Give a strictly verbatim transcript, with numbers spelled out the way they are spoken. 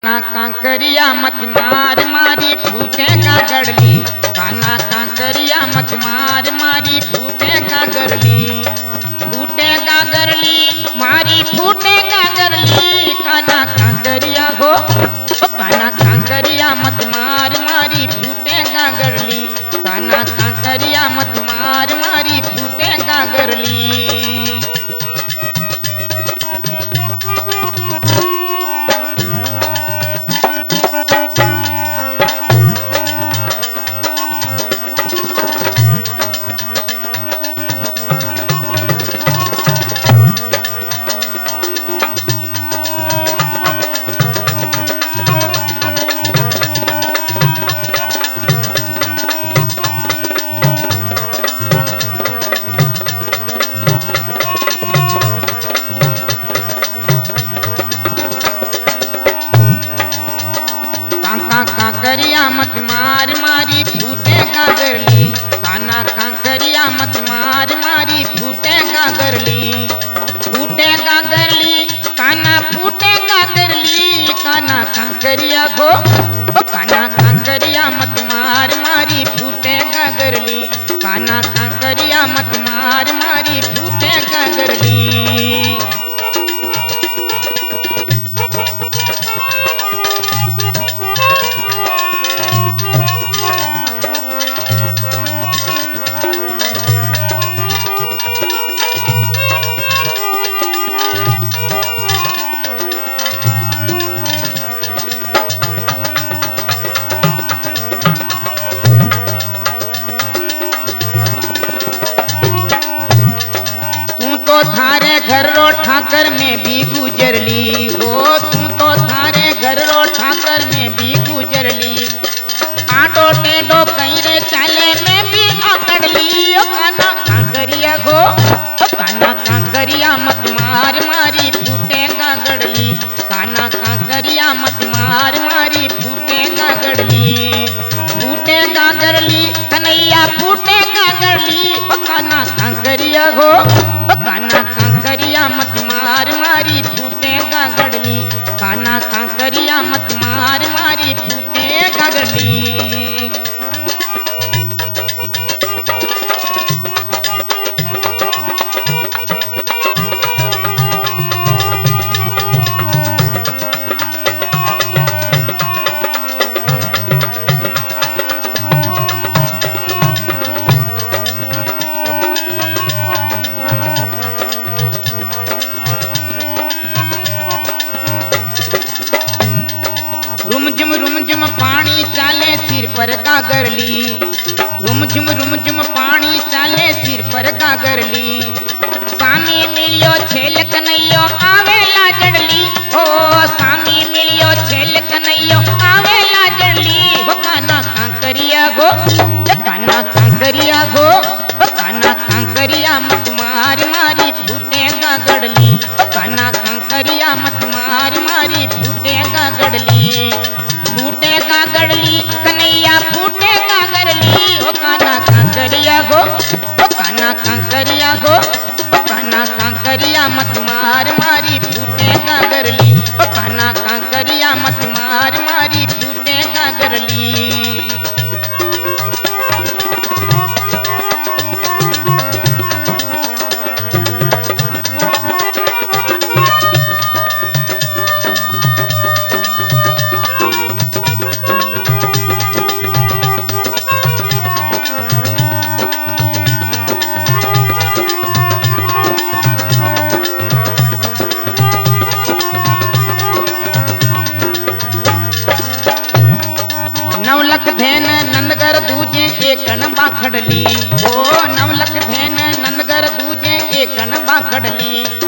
काना कांकरिया मत मार मारी फूटेगा गड़ली। काना कांकरिया मत मार मारी फूटेगा गड़ली। फूटेगा गड़ली मारी फूटेगा गड़ली। काना कांकरिया हो काना कांकरिया मत मार मारी फूटेगा गड़ली। काना कांकरिया मत मार मारी फूटेगा गड़ली। कांकरिया मत मार मारी फूटेगा गड़ली। काना कांकरिया मत मार मारी फूटेगा गड़ली। फूटेगा गड़ली काना फूटेगा गड़ली। काना कांकरिया को काना कांकरिया मत मार मारी फूटेगा गड़ली। काना कांकरिया मत मार मारी फूटेगा गड़ली। तो थारे घर रो ठाकर में भी गुजरली हो। तू तो थारे घर रो ठाकर में भी गुजरली। आटो टेडो कहीं रे चाले में भी आकड़ली। ओ काना कांकरिया हो काना कांकरिया मत मार मारी फूटेगा गड़ली। काना कांकरिया मत मार मारी फूटेगा गड़ली। फूटेगा गड़ली कन्हैया फूटेगा गड़ली। ओ काना कांकरिया हो काना कांकरिया मत मार मारी फूटेगा गड़ली। काना कांकरिया मत मार मारी फूटेगा गड़ली। रुमझुम रुमझुम पानी चाले सिर पर गागरली। रुमझुम रुमझुम पानी चाले सिर पर गागरली। सामी मिलियो छेल कन्हैयो आवेला जड़ली। ओ सामी मिलियो छेल कन्हैयो आवेला जड़ली। हो काना कांकरिया गो काना कांकरिया गो काना कांकरिया मत मार मारी फूटेगा गड़ली। काना कांकरिया मत मार मारी फूटेगा गड़ली। फूटेगा गड़ली कन्हैया फूटेगा गड़ली। हो काना कांकरिया गो काना कांकरिया गो काना कांकरिया मत मार मारी फूटेगा गड़ली। काना कांकरिया मत मार मारी फूटेगा गड़ली। नवलख धैन नंदगर दूजे एकन बाखड़ली। ओ नवलख धैन नंदगर दूजे एकन बाखड़ली।